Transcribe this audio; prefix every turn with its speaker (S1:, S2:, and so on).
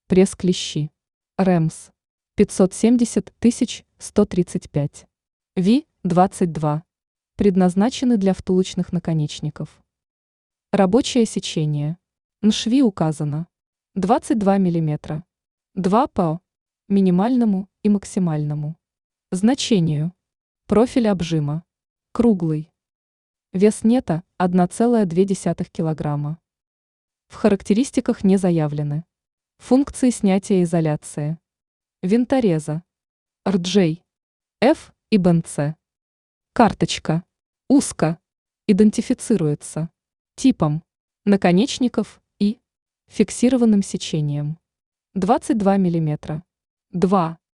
S1: Пресс-клещи. РЭМС. 570 135. Ви-22. Предназначены для втулочных наконечников. Рабочее сечение. НШВИ указано. 22 мм. 2 по минимальному и максимальному значению. Профиль обжима. Круглый. Вес нета 1,2 кг. В характеристиках не заявлены функции снятия изоляции. Винтореза. RJ. F и БНЦ. Карточка. Узко. Идентифицируется типом наконечников и фиксированным сечением. 22 мм. 2